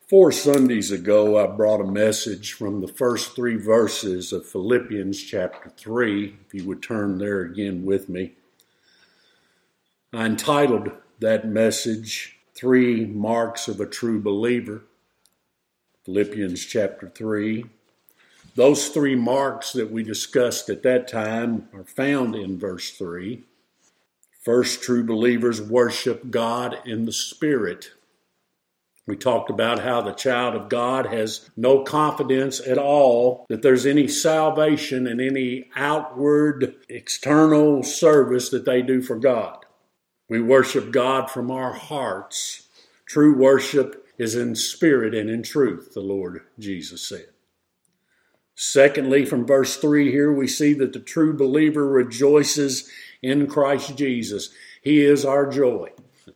4 Sundays ago, I brought a message from the first 3 verses of Philippians chapter 3. If you would turn there again with me. I entitled that message, 3 Marks of a True Believer. Philippians chapter 3. Those 3 marks that we discussed at that time are found in verse 3. First, true believers worship God in the Spirit. We talked about how the child of God has no confidence at all that there's any salvation in any outward, external service that they do for God. We worship God from our hearts. True worship is in spirit and in truth, the Lord Jesus said. Secondly, from verse 3 here, we see that the true believer rejoices in Christ Jesus. He is our joy.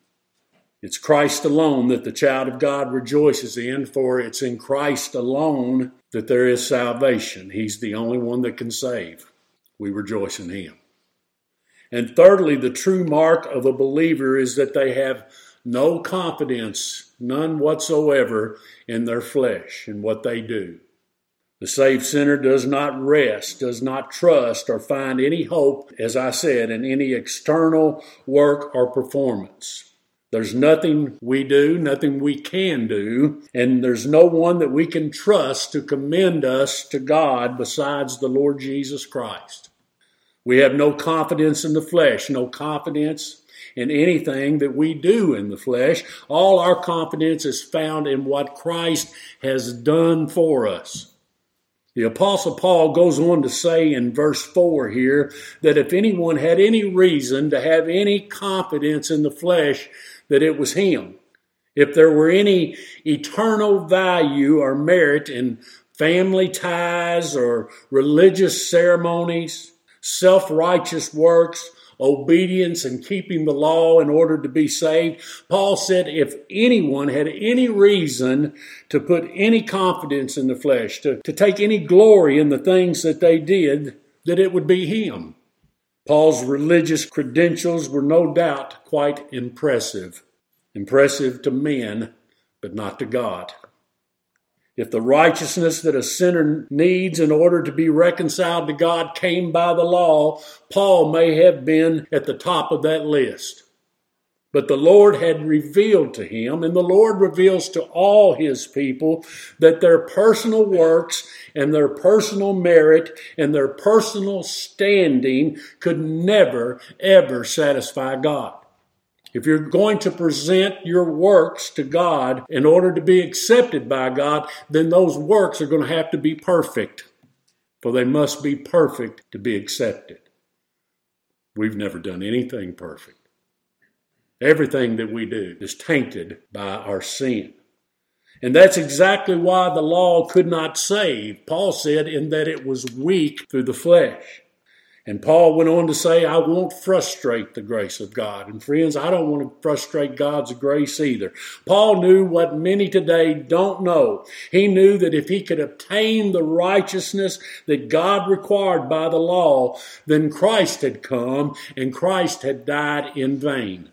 It's Christ alone that the child of God rejoices in, for it's in Christ alone that there is salvation. He's the only one that can save. We rejoice in Him. And thirdly, the true mark of a believer is that they have no confidence, none whatsoever, in their flesh and what they do. The saved sinner does not rest, does not trust, or find any hope, as I said, in any external work or performance. There's nothing we do, nothing we can do, and there's no one that we can trust to commend us to God besides the Lord Jesus Christ. We have no confidence in the flesh, no confidence in anything that we do in the flesh. All our confidence is found in what Christ has done for us. The Apostle Paul goes on to say in verse 4 here that if anyone had any reason to have any confidence in the flesh, that it was him. If there were any eternal value or merit in family ties or religious ceremonies, self-righteous works, obedience and keeping the law in order to be saved, Paul said if anyone had any reason to put any confidence in the flesh, to take any glory in the things that they did, that it would be him. Paul's religious credentials were no doubt quite impressive. Impressive to men, but not to God. If the righteousness that a sinner needs in order to be reconciled to God came by the law, Paul may have been at the top of that list. But the Lord had revealed to him, and the Lord reveals to all His people, that their personal works and their personal merit and their personal standing could never, ever satisfy God. If you're going to present your works to God in order to be accepted by God, then those works are going to have to be perfect, for they must be perfect to be accepted. We've never done anything perfect. Everything that we do is tainted by our sin. And that's exactly why the law could not save. Paul said in that it was weak through the flesh. And Paul went on to say, I won't frustrate the grace of God. And friends, I don't want to frustrate God's grace either. Paul knew what many today don't know. He knew that if he could obtain the righteousness that God required by the law, then Christ had come and Christ had died in vain.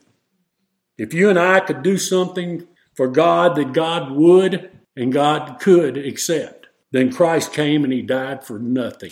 If you and I could do something for God that God would and God could accept, then Christ came and He died for nothing.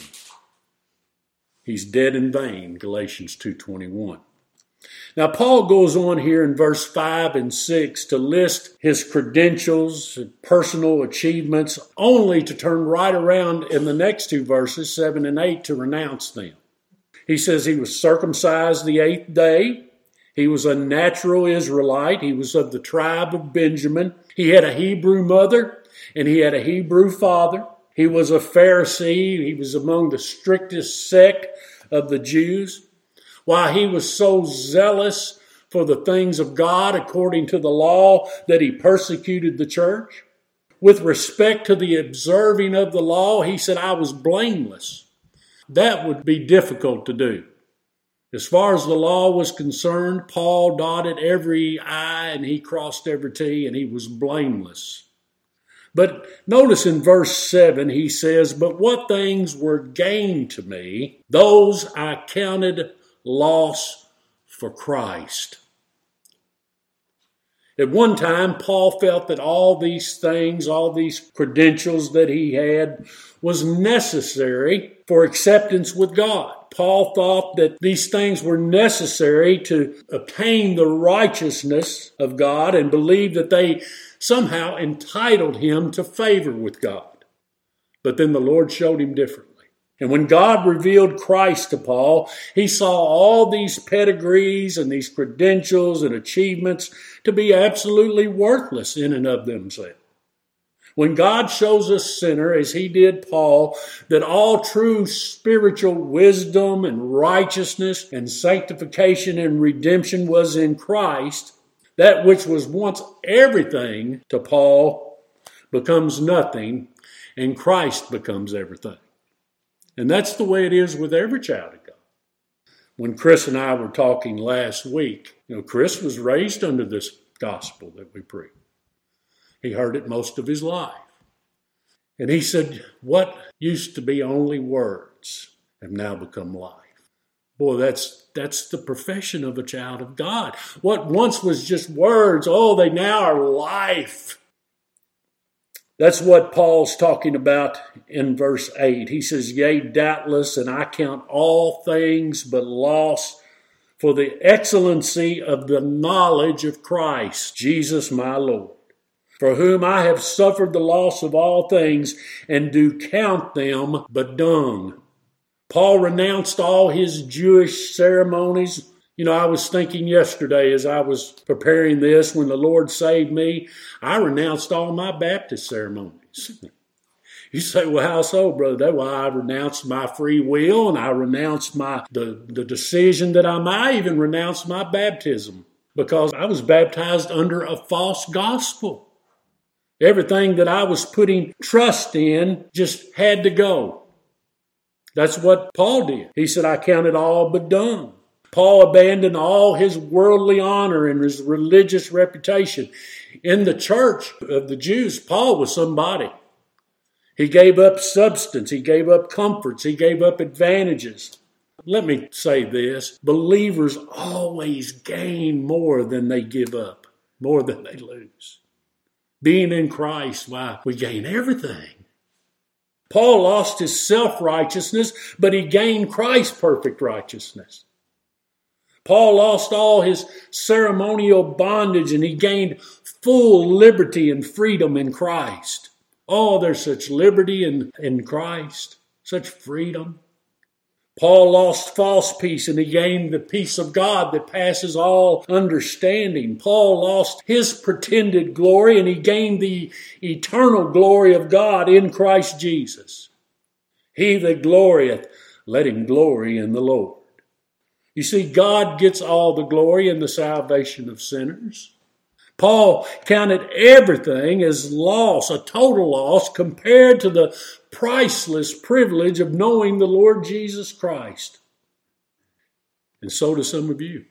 He's dead in vain, Galatians 2:21. Now, Paul goes on here in verse 5 and 6 to list his credentials, personal achievements, only to turn right around in the next 2 verses, 7 and 8, to renounce them. He says he was circumcised the 8th day. He was a natural Israelite. He was of the tribe of Benjamin. He had a Hebrew mother and he had a Hebrew father. He was a Pharisee. He was among the strictest sect of the Jews. Why, he was so zealous for the things of God according to the law that he persecuted the church. With respect to the observing of the law, he said, I was blameless. That would be difficult to do. As far as the law was concerned, Paul dotted every I and he crossed every T, and he was blameless. But notice in verse 7, he says, but what things were gain to me, those I counted loss for Christ. At one time, Paul felt that all these things, all these credentials that he had, was necessary for acceptance with God. Paul thought that these things were necessary to obtain the righteousness of God and believed that they somehow entitled him to favor with God. But then the Lord showed him differently. And when God revealed Christ to Paul, he saw all these pedigrees and these credentials and achievements to be absolutely worthless in and of themselves. When God shows a sinner, as he did Paul, that all true spiritual wisdom and righteousness and sanctification and redemption was in Christ, that which was once everything to Paul becomes nothing, and Christ becomes everything. And that's the way it is with every child of God. When Chris and I were talking last week, Chris was raised under this gospel that we preach. He heard it most of his life. And he said, what used to be only words have now become life. Boy, that's the profession of a child of God. What once was just words, they now are life. That's what Paul's talking about in verse 8. He says, yea, doubtless, and I count all things but loss for the excellency of the knowledge of Christ, Jesus my Lord, for whom I have suffered the loss of all things, and do count them but dung. Paul renounced all his Jewish ceremonies. I was thinking yesterday as I was preparing this, when the Lord saved me, I renounced all my Baptist ceremonies. You say, well, how so, brother? Well, I renounced my free will, and I renounced the decision that I even renounced my baptism, because I was baptized under a false gospel. Everything that I was putting trust in just had to go. That's what Paul did. He said, I count it all but dung. Paul abandoned all his worldly honor and his religious reputation. In the church of the Jews, Paul was somebody. He gave up substance. He gave up comforts. He gave up advantages. Let me say this. Believers always gain more than they give up, more than they lose. Being in Christ, we gain everything. Paul lost his self-righteousness, but he gained Christ's perfect righteousness. Paul lost all his ceremonial bondage, and he gained full liberty and freedom in Christ. There's such liberty in Christ, such freedom. Paul lost false peace, and he gained the peace of God that passes all understanding. Paul lost his pretended glory, and he gained the eternal glory of God in Christ Jesus. He that glorieth, let him glory in the Lord. You see, God gets all the glory in the salvation of sinners. Paul counted everything as loss, a total loss, compared to the priceless privilege of knowing the Lord Jesus Christ. And so do some of you.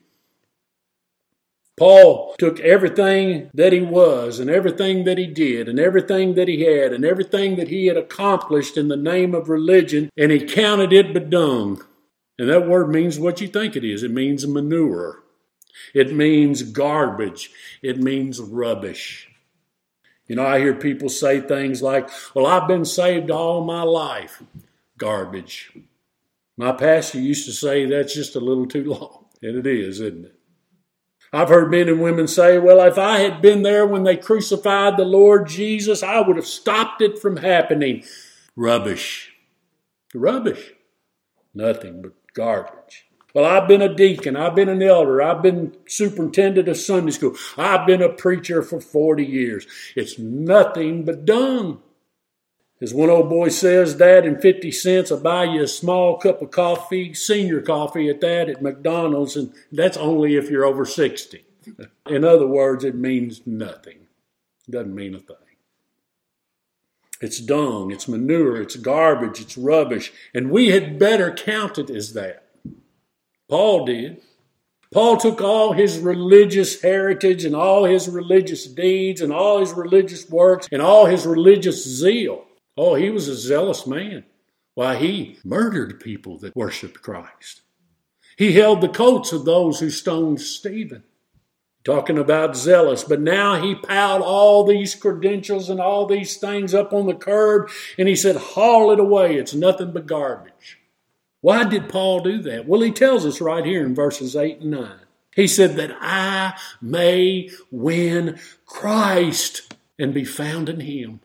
Paul took everything that he was, and everything that he did, and everything that he had, and everything that he had accomplished in the name of religion, and he counted it but dung. And that word means what you think it is. It means manure. It means garbage. It means rubbish. I hear people say things like, well, I've been saved all my life. Garbage. My pastor used to say that's just a little too long. And it is, isn't it? I've heard men and women say, well, if I had been there when they crucified the Lord Jesus, I would have stopped it from happening. Rubbish. Rubbish. Nothing but garbage. Well, I've been a deacon. I've been an elder. I've been superintendent of Sunday school. I've been a preacher for 40 years. It's nothing but dung. As one old boy says, Dad, in 50 cents, I'll buy you a small cup of coffee, senior coffee at that, at McDonald's, and that's only if you're over 60. In other words, it means nothing. It doesn't mean a thing. It's dung, it's manure, it's garbage, it's rubbish, and we had better count it as that. Paul did. Paul took all his religious heritage and all his religious deeds and all his religious works and all his religious zeal. He was a zealous man. Why, he murdered people that worshiped Christ. He held the coats of those who stoned Stephen. talking about zealous. But now he piled all these credentials and all these things up on the curb, and he said, haul it away. It's nothing but garbage. Why did Paul do that? Well, he tells us right here in verses 8 and 9. He said that I may win Christ and be found in him.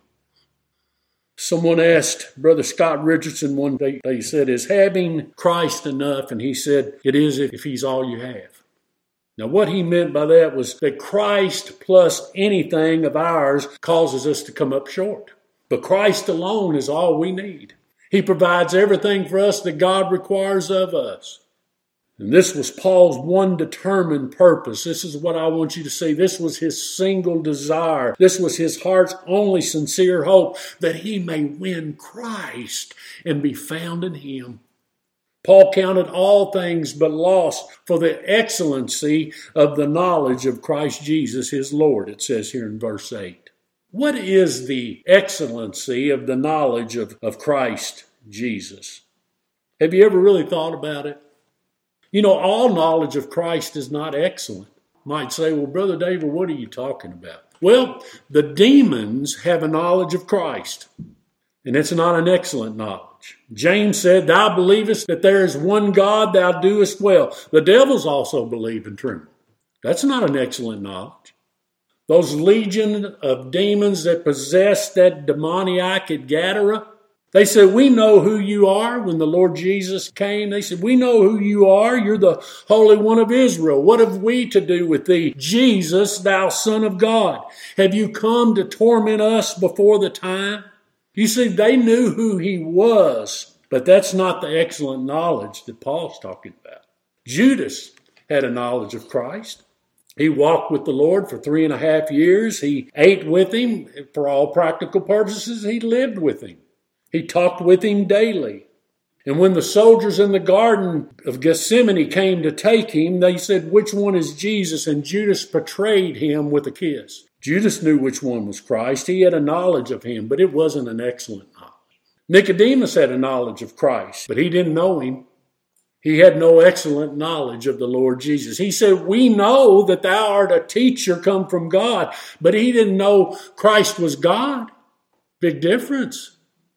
Someone asked Brother Scott Richardson one day, they said, is having Christ enough? And he said, it is if he's all you have. Now, what he meant by that was that Christ plus anything of ours causes us to come up short. But Christ alone is all we need. He provides everything for us that God requires of us. And this was Paul's one determined purpose. This is what I want you to see. This was his single desire. This was his heart's only sincere hope, that he may win Christ and be found in him. Paul counted all things but loss for the excellency of the knowledge of Christ Jesus, his Lord, it says here in verse 8. What is the excellency of the knowledge of Christ Jesus? Have you ever really thought about it? You know, all knowledge of Christ is not excellent. You might say, well, Brother David, what are you talking about? Well, the demons have a knowledge of Christ, and it's not an excellent knowledge. James said, thou believest that there is one God, thou doest well. The devils also believe and tremble. That's not an excellent knowledge. Those legion of demons that possessed that demoniac at Gadara, they said, we know who you are. When the Lord Jesus came, they said, we know who you are. You're the Holy One of Israel. What have we to do with thee, Jesus, thou Son of God? Have you come to torment us before the time? You see, they knew who he was, but that's not the excellent knowledge that Paul's talking about. Judas had a knowledge of Christ. He walked with the Lord for 3.5 years. He ate with him. For all practical purposes, he lived with him. He talked with him daily. And when the soldiers in the Garden of Gethsemane came to take him, they said, which one is Jesus? And Judas betrayed him with a kiss. Judas knew which one was Christ. He had a knowledge of him, but it wasn't an excellent knowledge. Nicodemus had a knowledge of Christ, but he didn't know him. He had no excellent knowledge of the Lord Jesus. He said, we know that thou art a teacher come from God, but he didn't know Christ was God. Big difference.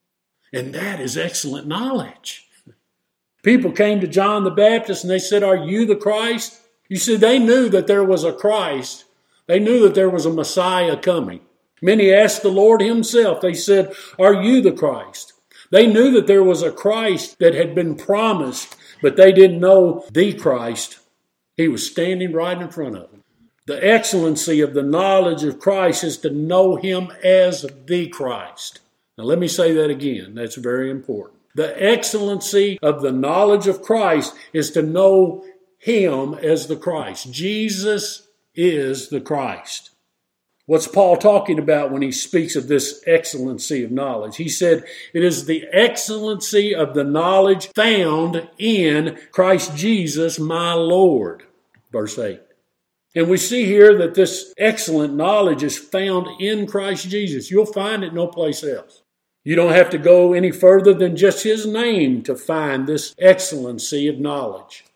And that is excellent knowledge. People came to John the Baptist and they said, are you the Christ? You see, they knew that there was a Christ. They knew that there was a Messiah coming. Many asked the Lord himself. They said, are you the Christ? They knew that there was a Christ that had been promised, but they didn't know the Christ. He was standing right in front of them. The excellency of the knowledge of Christ is to know him as the Christ. Now let me say that again. That's very important. The excellency of the knowledge of Christ is to know him as the Christ. Jesus is the Christ. What's Paul talking about when he speaks of this excellency of knowledge? He said, it is the excellency of the knowledge found in Christ Jesus, my Lord. Verse 8. And we see here that this excellent knowledge is found in Christ Jesus. You'll find it no place else. You don't have to go any further than just his name to find this excellency of knowledge.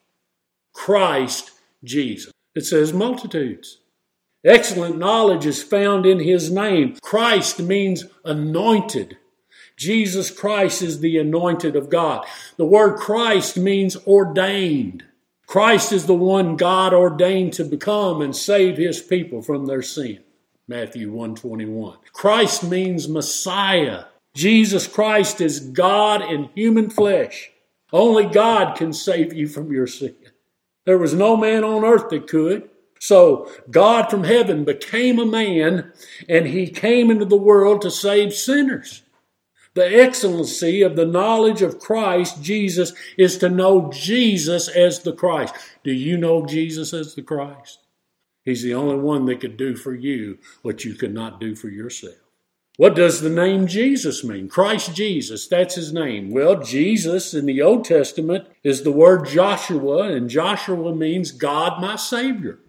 Christ Jesus. It says multitudes. Excellent knowledge is found in his name. Christ means anointed. Jesus Christ is the anointed of God. The word Christ means ordained. Christ is the one God ordained to become and save his people from their sin. Matthew 1:21. Christ means Messiah. Jesus Christ is God in human flesh. Only God can save you from your sin. There was no man on earth that could. So God from heaven became a man, and he came into the world to save sinners. The excellency of the knowledge of Christ Jesus is to know Jesus as the Christ. Do you know Jesus as the Christ? He's the only one that could do for you what you could not do for yourself. What does the name Jesus mean? Christ Jesus, that's his name. Well, Jesus in the Old Testament is the word Joshua, and Joshua means God my Savior.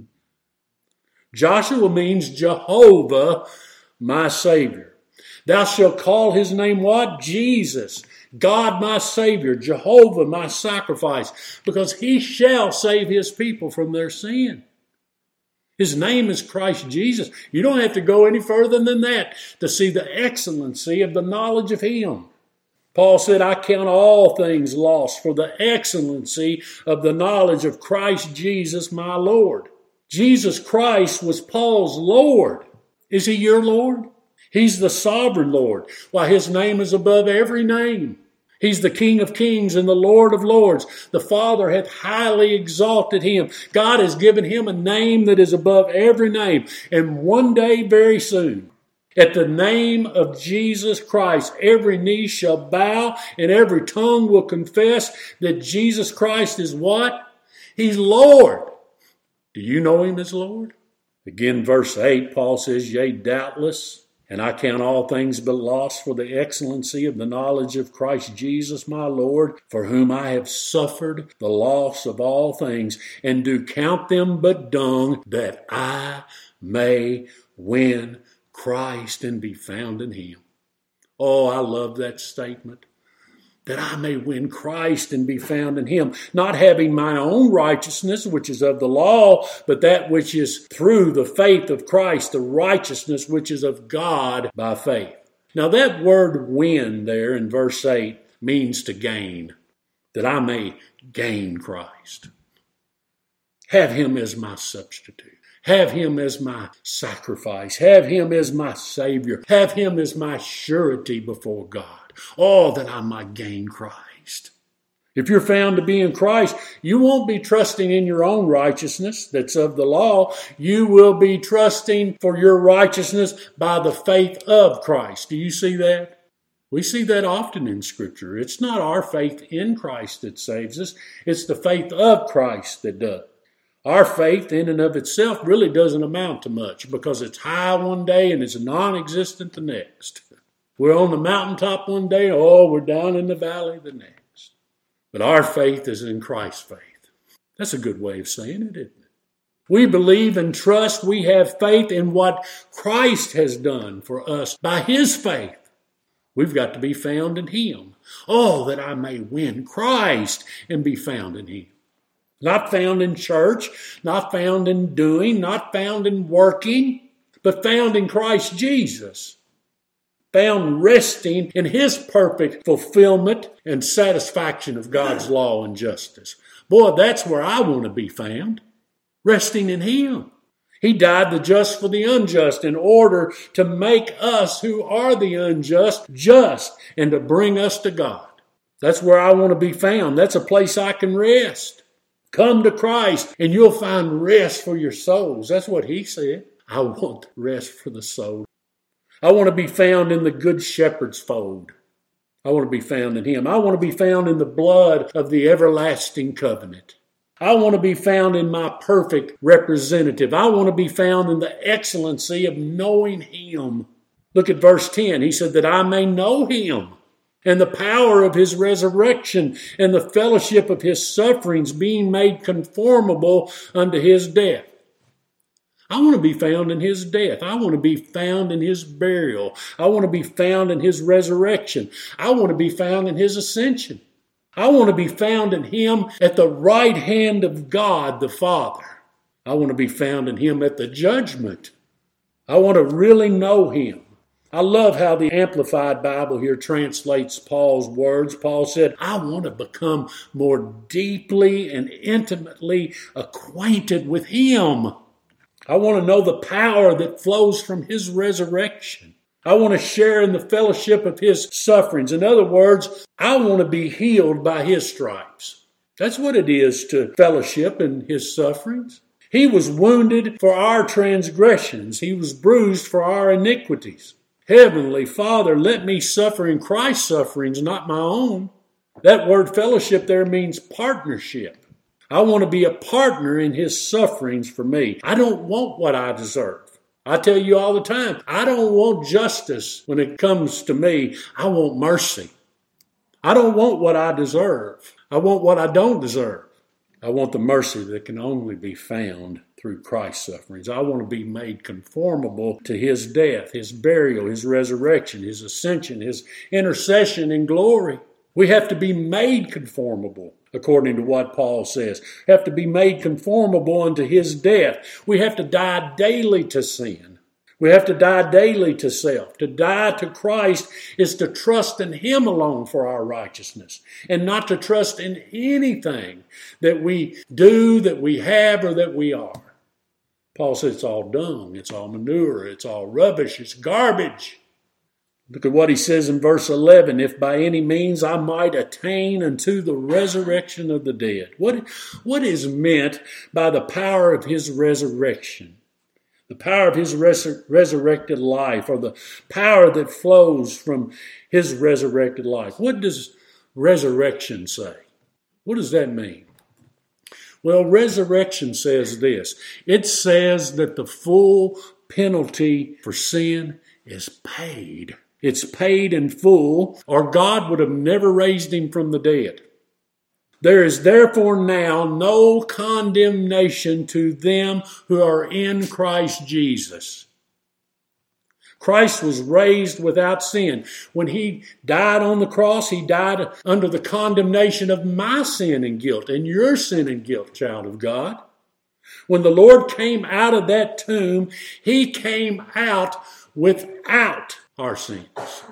Joshua means Jehovah my Savior. Thou shalt call his name what? Jesus. God my Savior. Jehovah my sacrifice. Because he shall save his people from their sin. His name is Christ Jesus. You don't have to go any further than that to see the excellency of the knowledge of Him. Paul said, I count all things lost for the excellency of the knowledge of Christ Jesus my Lord. Jesus Christ was Paul's Lord. Is He your Lord? He's the sovereign Lord. Why, His name is above every name. He's the King of kings and the Lord of lords. The Father hath highly exalted Him. God has given Him a name that is above every name. And one day, very soon, at the name of Jesus Christ, every knee shall bow and every tongue will confess that Jesus Christ is what? He's Lord. Do you know Him as Lord? Again, verse 8, Paul says, Yea, doubtless, and I count all things but loss for the excellency of the knowledge of Christ Jesus my Lord, for whom I have suffered the loss of all things, and do count them but dung, that I may win Christ and be found in Him. Oh, I love that statement. That I may win Christ and be found in Him, not having my own righteousness, which is of the law, but that which is through the faith of Christ, the righteousness which is of God by faith. Now that word win there in verse 8 means to gain, that I may gain Christ. Have Him as my substitute. Have Him as my sacrifice. Have Him as my Savior. Have Him as my surety before God. Oh, that I might gain Christ. If you're found to be in Christ, you won't be trusting in your own righteousness that's of the law. You will be trusting for your righteousness by the faith of Christ. Do you see that? We see that often in Scripture. It's not our faith in Christ that saves us. It's the faith of Christ that does. Our faith in and of itself really doesn't amount to much because it's high one day and it's non-existent the next. We're on the mountaintop one day, we're down in the valley the next. But our faith is in Christ's faith. That's a good way of saying it, isn't it? We believe and trust, we have faith in what Christ has done for us by His faith. We've got to be found in Him. Oh, that I may win Christ and be found in Him. Not found in church, not found in doing, not found in working, but found in Christ Jesus. Found resting in His perfect fulfillment and satisfaction of God's law and justice. Boy, that's where I want to be found. Resting in Him. He died the just for the unjust in order to make us who are the unjust just and to bring us to God. That's where I want to be found. That's a place I can rest. Come to Christ and you'll find rest for your souls. That's what He said. I want rest for the soul. I want to be found in the good shepherd's fold. I want to be found in Him. I want to be found in the blood of the everlasting covenant. I want to be found in my perfect representative. I want to be found in the excellency of knowing Him. Look at verse 10. He said that I may know Him and the power of His resurrection and the fellowship of His sufferings, being made conformable unto His death. I want to be found in His death. I want to be found in His burial. I want to be found in His resurrection. I want to be found in His ascension. I want to be found in Him at the right hand of God the Father. I want to be found in Him at the judgment. I want to really know Him. I love how the Amplified Bible here translates Paul's words. Paul said, I want to become more deeply and intimately acquainted with Him. I want to know the power that flows from His resurrection. I want to share in the fellowship of His sufferings. In other words, I want to be healed by His stripes. That's what it is to fellowship in His sufferings. He was wounded for our transgressions. He was bruised for our iniquities. Heavenly Father, let me suffer in Christ's sufferings, not my own. That word fellowship there means partnership. I want to be a partner in His sufferings for me. I don't want what I deserve. I tell you all the time, I don't want justice when it comes to me. I want mercy. I don't want what I deserve. I want what I don't deserve. I want the mercy that can only be found through Christ's sufferings. I want to be made conformable to His death, His burial, His resurrection, His ascension, His intercession in glory. We have to be made conformable according to what Paul says. We have to be made conformable unto his death. We have to die daily to sin. We have to die daily to self. To die to Christ is to trust in him alone for our righteousness, and not to trust in anything that we do, that we have, or that we are. Paul says it's all dung, it's all manure, it's all rubbish, it's garbage. Look at what he says in verse 11, if by any means I might attain unto the resurrection of the dead. What is meant by the power of his resurrection? The power of his resurrected life, or the power that flows from his resurrected life. What does resurrection say? What does that mean? Well, resurrection says this. It says that the full penalty for sin is paid. It's paid in full, or God would have never raised him from the dead. There is therefore now no condemnation to them who are in Christ Jesus. Christ was raised without sin. When he died on the cross, he died under the condemnation of my sin and guilt, and your sin and guilt, child of God. When the Lord came out of that tomb, he came out without our sins.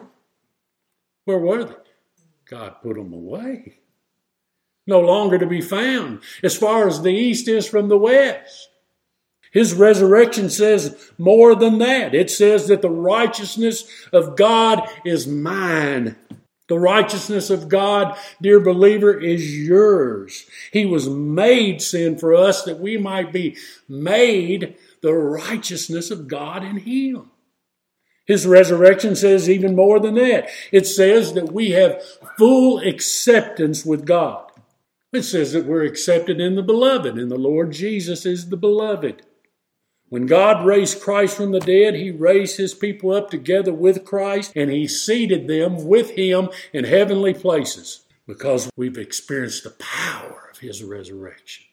Where were they? God put them away. No longer to be found, as far as the east is from the west. His resurrection says more than that. It says that the righteousness of God is mine. The righteousness of God, dear believer, is yours. He was made sin for us that we might be made the righteousness of God in him. His resurrection says even more than that. It says that we have full acceptance with God. It says that we're accepted in the beloved, and the Lord Jesus is the beloved. When God raised Christ from the dead, he raised his people up together with Christ, and he seated them with him in heavenly places because we've experienced the power of his resurrection.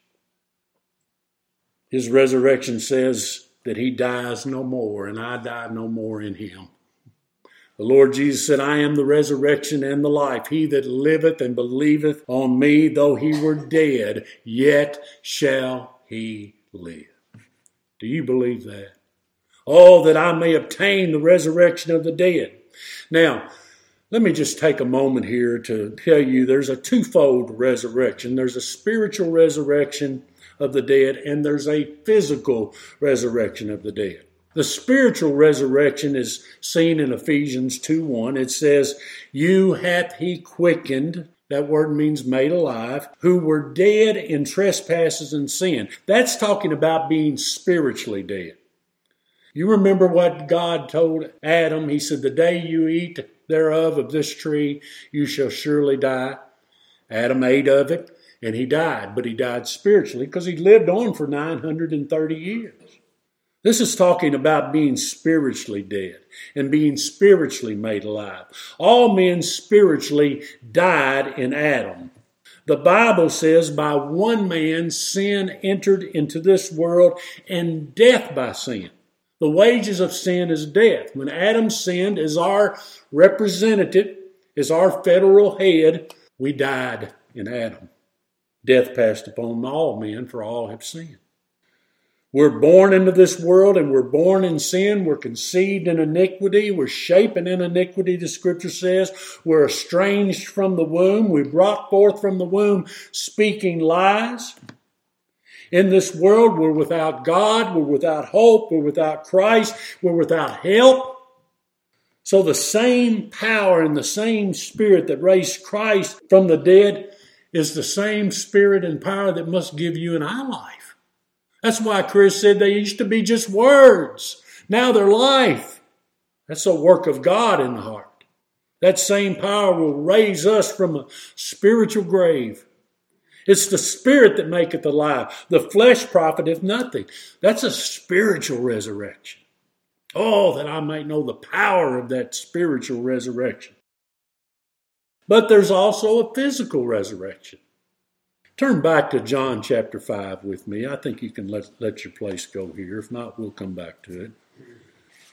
His resurrection says that he dies no more, and I die no more in him. The Lord Jesus said, I am the resurrection and the life. He that liveth and believeth on me, though he were dead, yet shall he live. Do you believe that? Oh, that I may obtain the resurrection of the dead. Now, let me just take a moment here to tell you there's a twofold resurrection. There's a spiritual resurrection of the dead, and there's a physical resurrection of the dead. The spiritual resurrection is seen in Ephesians 2:1. It says, you hath he quickened, that word means made alive, who were dead in trespasses and sin. That's talking about being spiritually dead. You remember what God told Adam? He said, the day you eat thereof of this tree, you shall surely die. Adam ate of it, and he died. But he died spiritually because he lived on for 930 years. This is talking about being spiritually dead and being spiritually made alive. All men spiritually died in Adam. The Bible says by one man sin entered into this world, and death by sin. The wages of sin is death. When Adam sinned as our representative, as our federal head, we died in Adam. Death passed upon all men, for all have sinned. We're born into this world, and we're born in sin. We're conceived in iniquity. We're shapen in iniquity, the Scripture says. We're estranged from the womb. We're brought forth from the womb speaking lies. In this world, we're without God. We're without hope. We're without Christ. We're without help. So the same power and the same Spirit that raised Christ from the dead is the same Spirit and power that must give you and I life. That's why Chris said they used to be just words. Now they're life. That's a work of God in the heart. That same power will raise us from a spiritual grave. It's the Spirit that maketh alive. The flesh profiteth nothing. That's a spiritual resurrection. Oh, that I might know the power of that spiritual resurrection. But there's also a physical resurrection. Turn back to John chapter 5 with me. I think you can let your place go here. If not, we'll come back to it.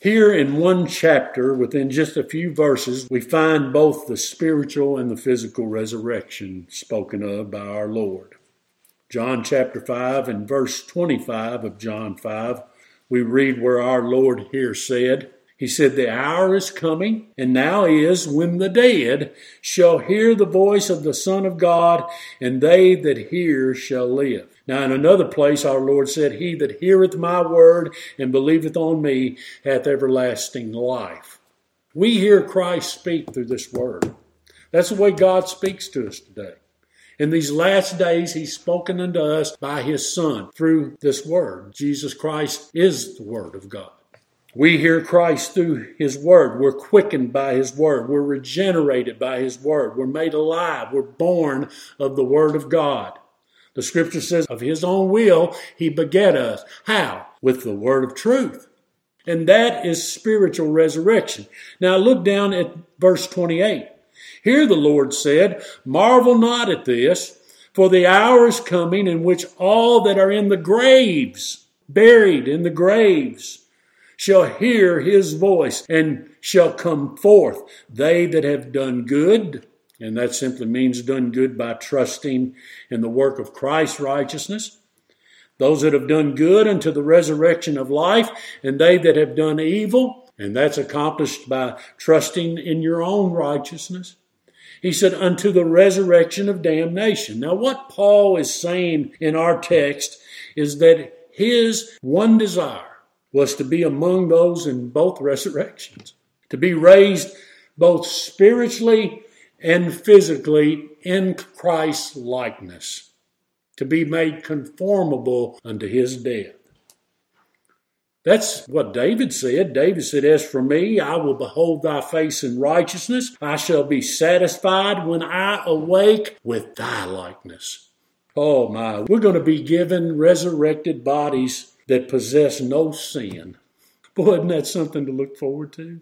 Here in one chapter, within just a few verses, we find both the spiritual and the physical resurrection spoken of by our Lord. John chapter 5 and verse 25 of John 5, we read where our Lord here said, He said, "The hour is coming, and now is, when the dead shall hear the voice of the Son of God, and they that hear shall live." Now in another place our Lord said, "He that heareth my word and believeth on me hath everlasting life." We hear Christ speak through this word. That's the way God speaks to us today. In these last days, He's spoken unto us by His Son through this word. Jesus Christ is the Word of God. We hear Christ through His Word. We're quickened by His Word. We're regenerated by His Word. We're made alive. We're born of the Word of God. The Scripture says, of His own will, He begat us. How? With the word of truth. And that is spiritual resurrection. Now look down at verse 28. Here the Lord said, "Marvel not at this, for the hour is coming in which all that are in the graves, buried in the graves, shall hear His voice and shall come forth. They that have done good," and that simply means done good by trusting in the work of Christ's righteousness. "Those that have done good unto the resurrection of life, and they that have done evil," and that's accomplished by trusting in your own righteousness. He said, "unto the resurrection of damnation." Now what Paul is saying in our text is that his one desire was to be among those in both resurrections, to be raised both spiritually and physically in Christ's likeness, to be made conformable unto His death. That's what David said. David said, "As for me, I will behold thy face in righteousness. I shall be satisfied when I awake with thy likeness." Oh my, we're going to be given resurrected bodies that possess no sin. Boy, isn't that something to look forward to?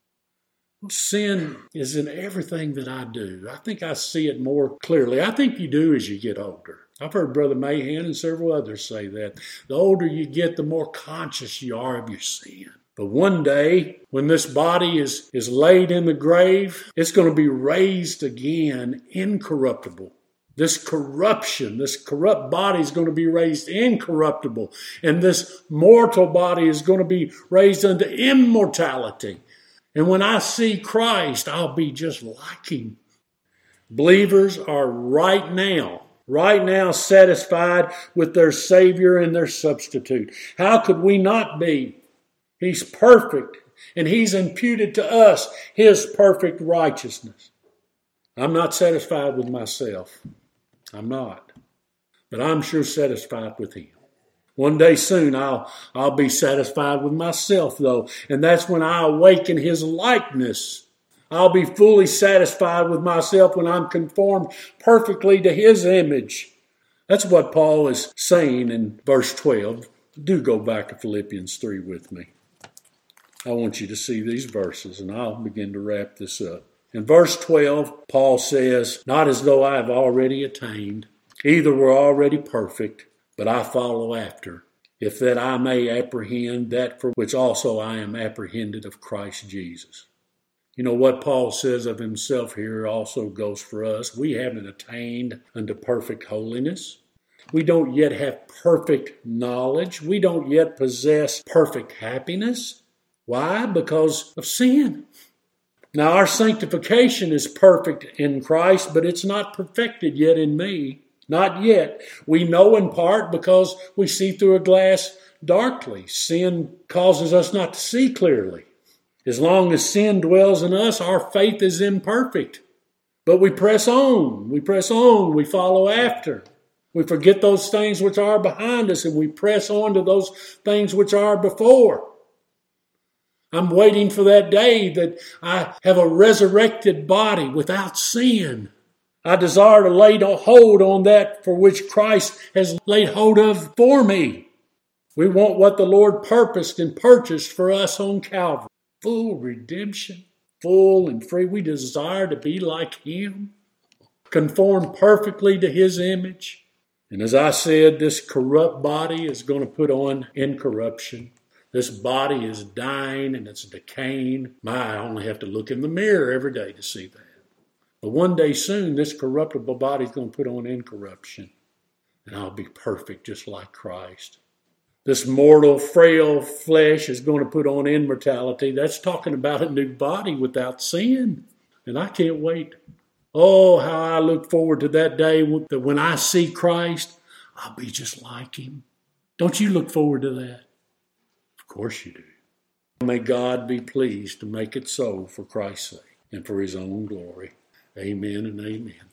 Sin is in everything that I do. I think I see it more clearly. I think you do as you get older. I've heard Brother Mahan and several others say that. The older you get, the more conscious you are of your sin. But one day, when this body is laid in the grave, it's going to be raised again incorruptible. This corrupt body is going to be raised incorruptible. And this mortal body is going to be raised unto immortality. And when I see Christ, I'll be just like Him. Believers are right now satisfied with their Savior and their substitute. How could we not be? He's perfect, and He's imputed to us His perfect righteousness. I'm not satisfied with myself. I'm not. But I'm sure satisfied with Him. One day soon I'll be satisfied with myself, though, and that's when I awaken His likeness. I'll be fully satisfied with myself when I'm conformed perfectly to His image. That's what Paul is saying in verse 12. Do go back to Philippians 3 with me. I want you to see these verses, and I'll begin to wrap this up. In verse 12, Paul says, "Not as though I have already attained, either were already perfect, but I follow after, if that I may apprehend that for which also I am apprehended of Christ Jesus." You know what Paul says of himself here also goes for us. We haven't attained unto perfect holiness. We don't yet have perfect knowledge. We don't yet possess perfect happiness. Why? Because of sin. Now our sanctification is perfect in Christ, but it's not perfected yet in me. Not yet. We know in part because we see through a glass darkly. Sin causes us not to see clearly. As long as sin dwells in us, our faith is imperfect. But we press on. We follow after. We forget those things which are behind us, and we press on to those things which are before. I'm waiting for that day that I have a resurrected body without sin. I desire to lay hold on that for which Christ has laid hold of for me. We want what the Lord purposed and purchased for us on Calvary. Full redemption, full and free. We desire to be like Him, conform perfectly to His image. And as I said, this corrupt body is going to put on incorruption. This body is dying and it's decaying. I only have to look in the mirror every day to see that. But one day soon, this corruptible body is going to put on incorruption. And I'll be perfect just like Christ. This mortal, frail flesh is going to put on immortality. That's talking about a new body without sin. And I can't wait. Oh, how I look forward to that day that when I see Christ, I'll be just like him. Don't you look forward to that? Of course you do. May God be pleased to make it so for Christ's sake and for his own glory. Amen and amen.